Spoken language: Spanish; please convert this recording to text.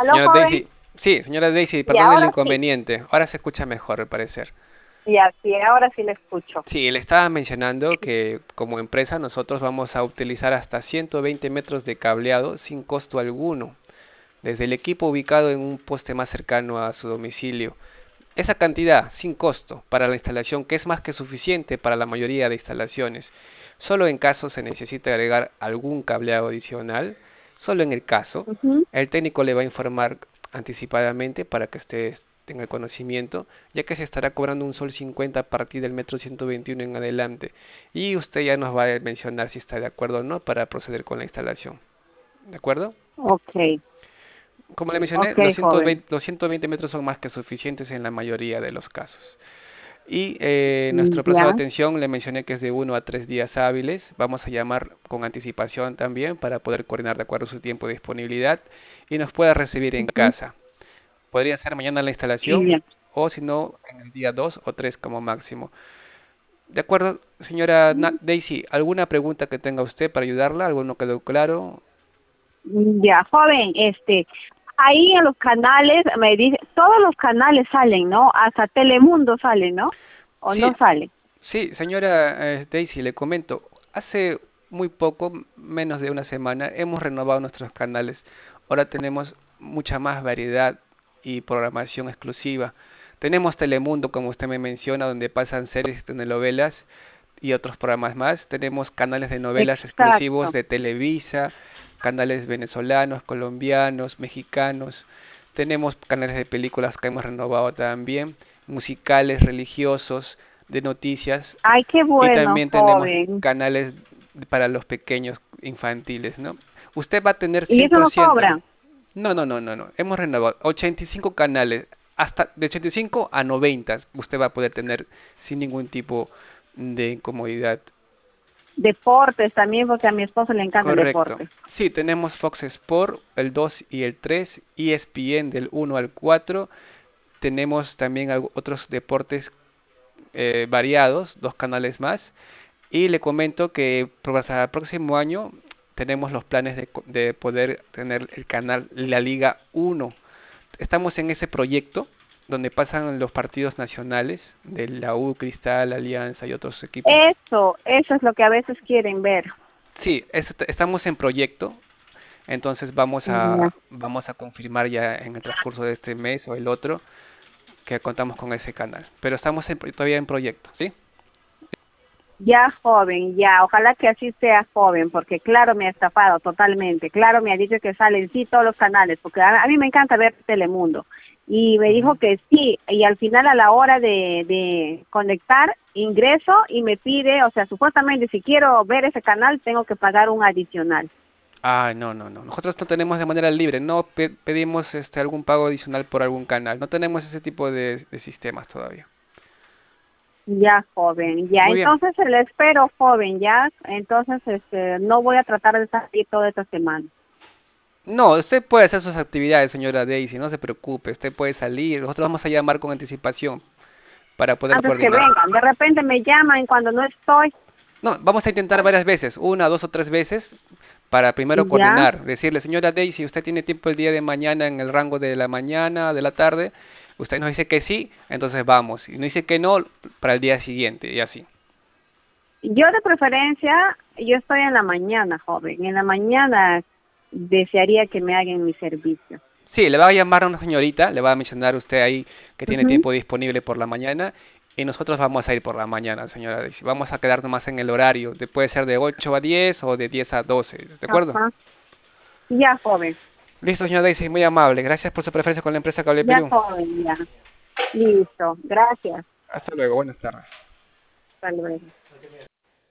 ¿Aló, Señora joven? Daisy, sí, señora Daisy, Y perdón el ahora sí. inconveniente. Ahora se escucha mejor, al parecer. Y así, ahora sí le escucho. Sí, le estaba mencionando que como empresa nosotros vamos a utilizar hasta 120 metros de cableado sin costo alguno, desde el equipo ubicado en un poste más cercano a su domicilio. Esa cantidad, sin costo, para la instalación, que es más que suficiente para la mayoría de instalaciones. Solo en caso se necesite agregar algún cableado adicional, solo en el caso, Ujú. el técnico le va a informar anticipadamente para que usted tenga el conocimiento, ya que se estará cobrando un sol 50 a partir del metro 121 en adelante. Y usted ya nos va a mencionar si está de acuerdo o no para proceder con la instalación. ¿De acuerdo? Ok, Como le mencioné, ok, joven. los 120 metros son más que suficientes en la mayoría de los casos. Y nuestro plazo de Ya. atención le mencioné que es de 1 a 3 días hábiles. Vamos a llamar con anticipación también para poder coordinar de acuerdo a su tiempo de disponibilidad y nos pueda recibir en Ujú. casa. Podría ser mañana la Y instalación ya. o si no, en el día 2 o 3 como máximo. De acuerdo, señora Daisy, ¿alguna pregunta que tenga usted para ayudarla? ¿Algo no quedó claro? Ya, joven, ahí en los canales, me dice, todos los canales salen, ¿no? Hasta Telemundo sale, ¿no? ¿O Sí, no sale? sí, señora Daisy, le comento. Hace muy poco, menos de una semana, hemos renovado nuestros canales. Ahora tenemos mucha más variedad y programación exclusiva. Tenemos Telemundo, como usted me menciona, donde pasan series, telenovelas y otros programas más. Tenemos canales de novelas exclusivos Exacto. de Televisa, canales venezolanos, colombianos, mexicanos. Tenemos canales de películas que hemos renovado también, musicales, religiosos, de noticias Ay, qué y bueno, también tenemos joven. canales para los pequeños infantiles, ¿no? Usted va a tener ¿Y eso no 100%. cobra? No. Hemos renovado 85 canales, hasta de 85 a 90 usted va a poder tener sin ningún tipo de incomodidad. Deportes también, porque a mi esposo le encanta el Correcto. deporte. Sí, tenemos Fox Sport, el 2 y el 3, ESPN del 1 al 4. Tenemos también otros deportes variados, dos canales más. Y le comento que para el próximo año tenemos los planes de poder tener el canal La Liga 1. Estamos en ese proyecto donde pasan los partidos nacionales de la U, Cristal, Alianza y otros equipos. Eso es lo que a veces quieren ver. Sí, estamos en proyecto, entonces Ya. vamos a confirmar ya en el transcurso de este mes o el otro que contamos con ese canal. Pero estamos todavía en proyecto, ¿sí? Ya joven, ya, ojalá que así sea joven, porque claro me ha estafado totalmente, claro me ha dicho que salen sí todos los canales, porque a mí me encanta ver Telemundo, y me dijo Ujú. que sí, y al final a la hora de conectar, ingreso y me pide, o sea, supuestamente si quiero ver ese canal tengo que pagar un adicional. Ah, no. Nosotros no tenemos de manera libre, no pedimos algún pago adicional por algún canal. No tenemos ese tipo de sistemas todavía. Ya joven, ya, Muy bien. entonces le espero joven, ya, entonces no voy a tratar de salir toda esta semana. No, usted puede hacer sus actividades, señora Daisy, no se preocupe. Usted puede salir. Nosotros vamos a llamar con anticipación para poder Antes que coordinar. vengan, de repente me llaman cuando no estoy. No, vamos a intentar varias veces, una, dos o tres veces, para primero Ya. coordinar. Decirle, señora Daisy, ¿usted tiene tiempo el día de mañana en el rango de la mañana, de la tarde? Usted nos dice que sí, entonces vamos. Y nos dice que no, para el día siguiente, y así. Yo de preferencia, yo estoy en la mañana, joven. En la mañana desearía que me hagan mi servicio. Sí, le va a llamar a una señorita, le va a mencionar usted ahí que tiene Ujú. tiempo disponible por la mañana y nosotros vamos a ir por la mañana, señora Daisy. Vamos a quedarnos más en el horario, puede ser de 8 a 10 o de 10 a 12, ¿de acuerdo? Ajá. Ya, joven. Listo, señora Daisy, muy amable. Gracias por su preferencia con la empresa Cable Ya, Perú. joven, ya. Listo. Gracias. Hasta luego, buenas tardes. Hasta luego.